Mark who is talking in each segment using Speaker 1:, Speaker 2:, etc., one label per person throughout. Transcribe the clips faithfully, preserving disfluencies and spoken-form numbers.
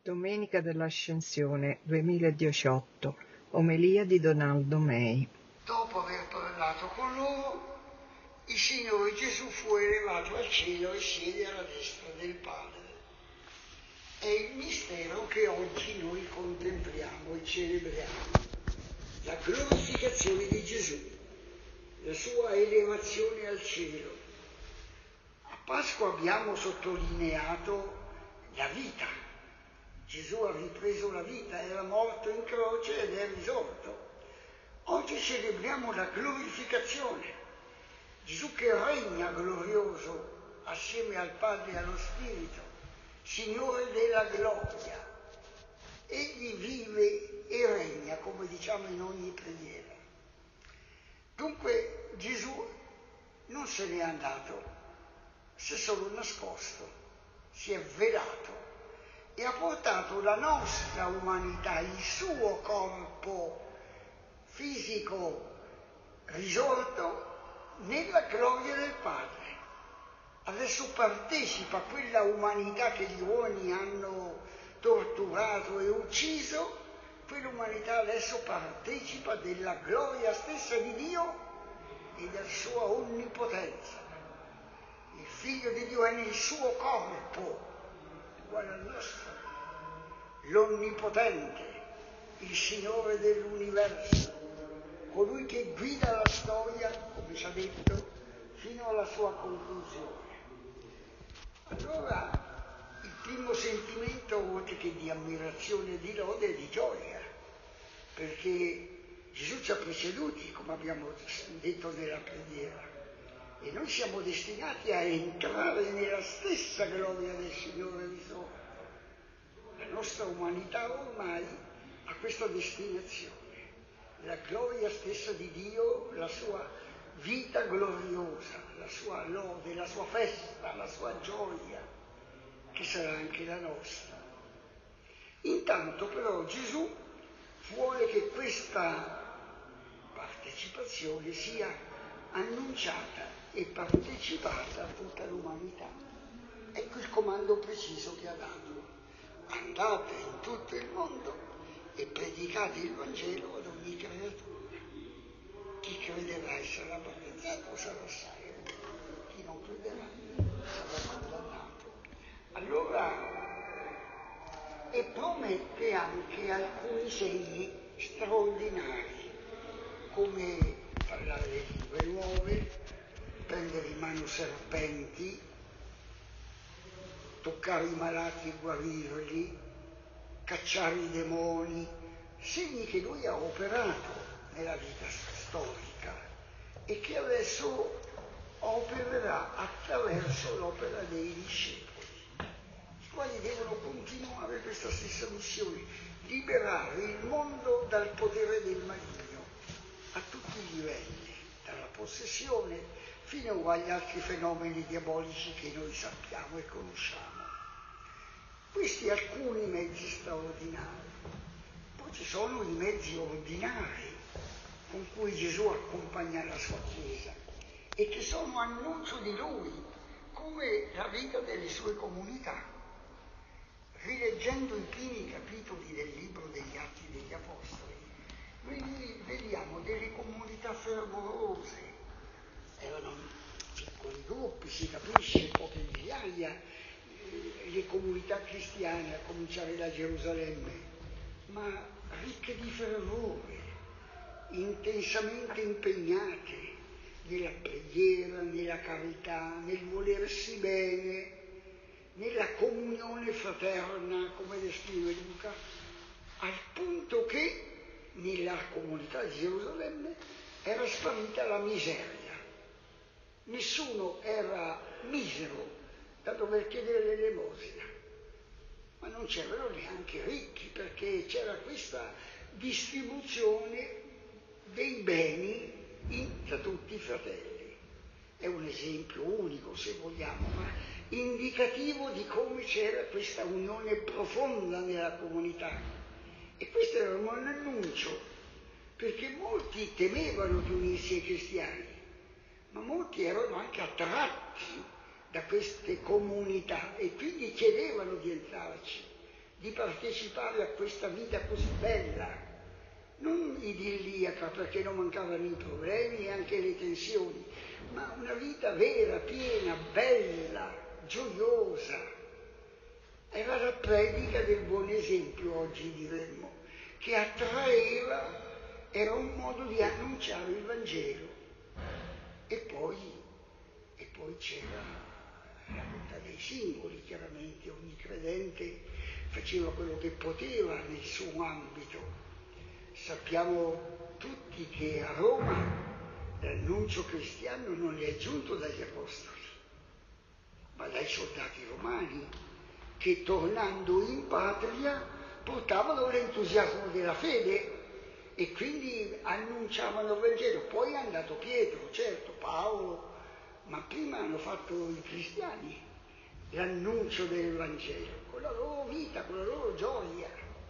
Speaker 1: Domenica dell'Ascensione duemiladiciotto, omelia di Donaldo May.
Speaker 2: Dopo aver parlato con loro, il Signore Gesù fu elevato al cielo e siede alla destra del Padre. È il mistero che oggi noi contempliamo e celebriamo, la glorificazione di Gesù, la sua elevazione al cielo. A Pasqua abbiamo sottolineato la vita. Gesù ha ripreso la vita, era morto in croce ed è risorto. Oggi celebriamo la glorificazione. Gesù che regna glorioso assieme al Padre e allo Spirito, Signore della gloria. Egli vive e regna, come diciamo in ogni preghiera. Dunque Gesù non se n'è andato, si è solo nascosto, si è velato e ha portato la nostra umanità, il suo corpo fisico risorto nella gloria del Padre. Adesso partecipa a quella umanità che gli uomini hanno torturato e ucciso, quell'umanità adesso partecipa della gloria stessa di Dio e della sua onnipotenza. Il Figlio di Dio è nel suo corpo, uguale al nostro, l'Onnipotente, il Signore dell'universo, colui che guida la storia, come ci ha detto, fino alla sua conclusione. Allora, il primo sentimento, oltre che di ammirazione e di lode, è di gioia, perché Gesù ci ha preceduti, come abbiamo detto nella preghiera, e noi siamo destinati a entrare nella stessa gloria del Signore risorto. La nostra umanità ormai ha questa destinazione, la gloria stessa di Dio, la sua vita gloriosa, la sua lode, la sua festa, la sua gioia, che sarà anche la nostra. Intanto però Gesù vuole che questa partecipazione sia annunciata e partecipata a tutta l'umanità. Ecco il comando preciso che ha dato: andate in tutto il mondo e predicate il Vangelo ad ogni creatura. Chi crederà e sarà battezzato sarà salvo, chi non crederà sarà condannato. Allora, e promette anche alcuni segni straordinari, come parlare le lingue nuove, prendere in mano serpenti, toccare i malati e guarirli, cacciare i demoni, segni che lui ha operato nella vita storica e che adesso opererà attraverso l'opera dei discepoli, i quali devono continuare questa stessa missione, liberare il mondo dal potere del maligno a tutti i livelli, dalla possessione fino agli altri fenomeni diabolici che noi sappiamo e conosciamo. Questi alcuni mezzi straordinari. Poi ci sono i mezzi ordinari con cui Gesù accompagna la sua Chiesa e che sono annuncio di Lui, come la vita delle sue comunità. Rileggendo i primi capitoli del libro degli Atti degli Apostoli, noi vediamo delle comunità fervorose. Erano piccoli gruppi, si capisce, poche migliaia, le comunità cristiane, a cominciare da Gerusalemme, ma ricche di fervore, intensamente impegnate nella preghiera, nella carità, nel volersi bene, nella comunione fraterna, come descrive Luca, al punto che nella comunità di Gerusalemme era sparita la miseria. Nessuno era misero da dover chiedere l'elemosina, ma non c'erano neanche ricchi, perché c'era questa distribuzione dei beni in, tra tutti i fratelli. È un esempio unico, se vogliamo, ma indicativo di come c'era questa unione profonda nella comunità. E questo era un annuncio, perché molti temevano di unirsi ai cristiani, ma molti erano anche attratti da queste comunità e quindi chiedevano di entrarci. di partecipare a questa vita così bella, non idilliaca perché non mancavano i problemi e anche le tensioni, ma una vita vera, piena, bella, gioiosa. Era la predica del buon esempio, oggi diremmo, che attraeva, era un modo di annunciare il Vangelo. E poi, e poi c'era la bontà dei singoli, chiaramente, ogni credente faceva quello che poteva nel suo ambito. Sappiamo tutti che a Roma l'annuncio cristiano non è giunto dagli apostoli, ma dai soldati romani, che tornando in patria portavano l'entusiasmo della fede e quindi annunciavano il Vangelo. Poi è andato Pietro, certo, Paolo, ma prima hanno fatto i cristiani l'annuncio del Vangelo, con la loro vita, con la loro gioia.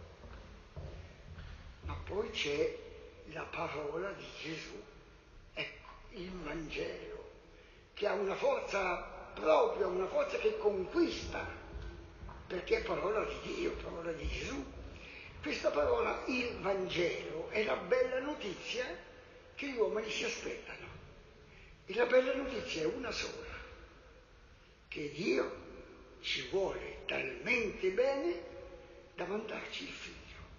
Speaker 2: Ma poi c'è la parola di Gesù, ecco, il Vangelo, che ha una forza propria, una forza che conquista, perché è parola di Dio, parola di Gesù. Questa parola, il Vangelo, è la bella notizia che gli uomini si aspettano. E la bella notizia è una sola, che Dio ci vuole talmente bene da mandarci il Figlio.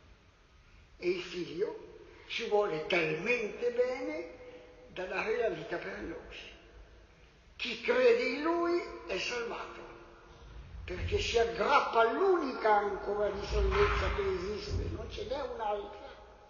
Speaker 2: E il Figlio ci vuole talmente bene da dare la vita per noi. Chi crede in Lui è salvato, perché si aggrappa all'unica ancora di salvezza che esiste, non ce n'è un'altra.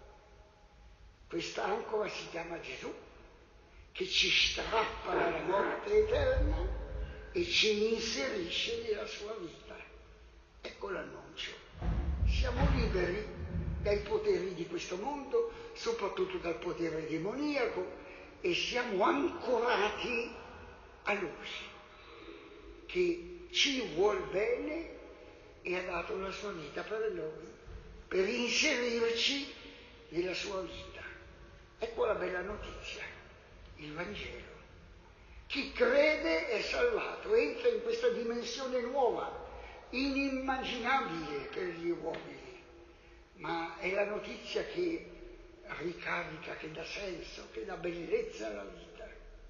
Speaker 2: Questa ancora si chiama Gesù, che ci strappa dalla morte eterna e ci inserisce nella sua vita. Ecco l'annuncio. Siamo liberi dai poteri di questo mondo, soprattutto dal potere demoniaco, e siamo ancorati a Lui, che ci vuol bene e ha dato la sua vita per noi, per inserirci nella sua vita. Ecco la bella notizia, il Vangelo. Chi crede è salvato, entra in questa dimensione nuova, inimmaginabile per gli uomini, ma è la notizia che ricarica, che dà senso, che dà bellezza alla vita.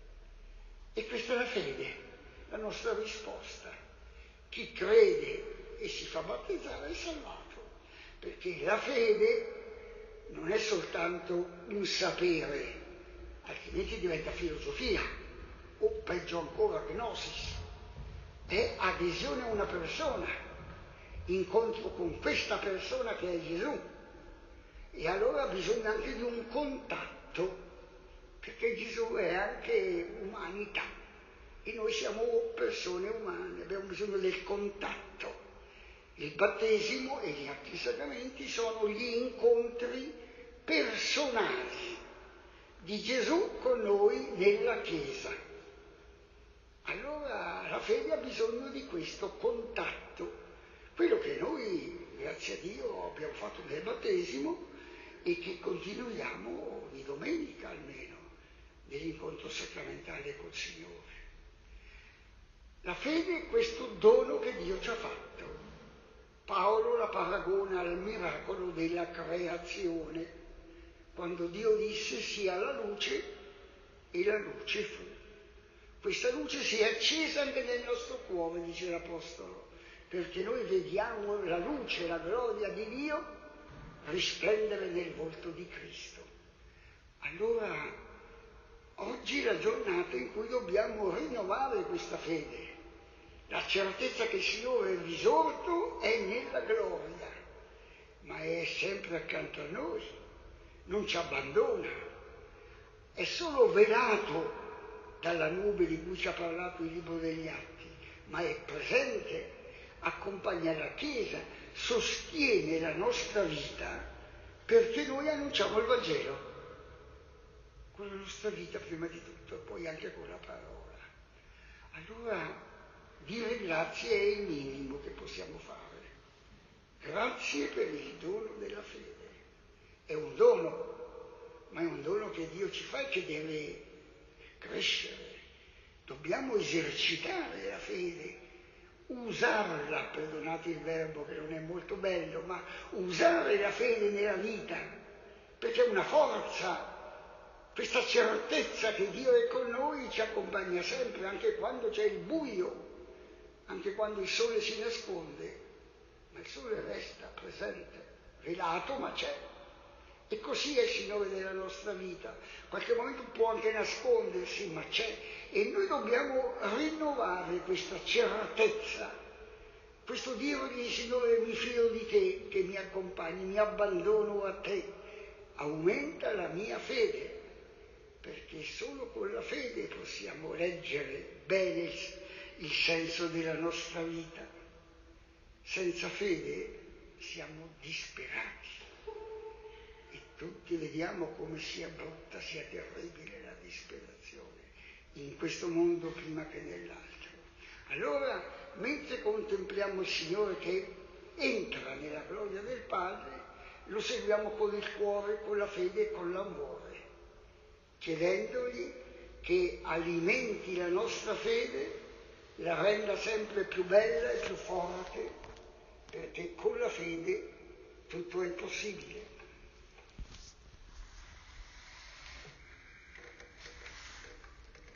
Speaker 2: E questa è la fede, la nostra risposta. Chi crede e si fa battezzare è salvato, perché la fede non è soltanto un sapere, altrimenti diventa filosofia, o peggio ancora gnosis, è adesione a una persona, incontro con questa persona che è Gesù. E allora bisogna anche di un contatto, perché Gesù è anche umanità e noi siamo persone umane, abbiamo bisogno del contatto. Il battesimo e gli altri sacramenti sono gli incontri personali di Gesù con noi nella Chiesa. Allora la fede ha bisogno di questo contatto, quello che noi, grazie a Dio, abbiamo fatto nel battesimo e che continuiamo di domenica almeno, nell'incontro sacramentale col Signore. La fede è questo dono che Dio ci ha fatto. Paolo la paragona al miracolo della creazione, quando Dio disse sia la luce e la luce fu. Questa luce si è accesa anche nel nostro cuore, dice l'Apostolo, perché noi vediamo la luce, la gloria di Dio risplendere nel volto di Cristo. Allora, oggi è la giornata in cui dobbiamo rinnovare questa fede, la certezza che il Signore è risorto è nella gloria, ma è sempre accanto a noi, non ci abbandona, è solo velato dalla nube di cui ci ha parlato il libro degli Atti, ma è presente, accompagna la Chiesa, sostiene la nostra vita perché noi annunciamo il Vangelo con la nostra vita prima di tutto e poi anche con la parola. Allora dire grazie è il minimo che possiamo fare. Grazie per il dono della fede. È un dono, ma è un dono che Dio ci fa e che deve crescere. Dobbiamo esercitare la fede usarla, perdonate il verbo che non è molto bello, ma usare la fede nella vita, perché è una forza, questa certezza che Dio è con noi ci accompagna sempre, anche quando c'è il buio, anche quando il sole si nasconde, ma il sole resta presente, velato ma c'è. E così è il Signore della nostra vita. Qualche momento può anche nascondersi, ma c'è. E noi dobbiamo rinnovare questa certezza, questo dirgli: Signore, mi fido di te, che mi accompagni, mi abbandono a te. Aumenta la mia fede, perché solo con la fede possiamo leggere bene il senso della nostra vita. Senza fede siamo disperati. Tutti vediamo come sia brutta, sia terribile la disperazione in questo mondo prima che nell'altro. Allora, mentre contempliamo il Signore che entra nella gloria del Padre, lo seguiamo con il cuore, con la fede e con l'amore, chiedendogli che alimenti la nostra fede, la renda sempre più bella e più forte, perché con la fede tutto è possibile.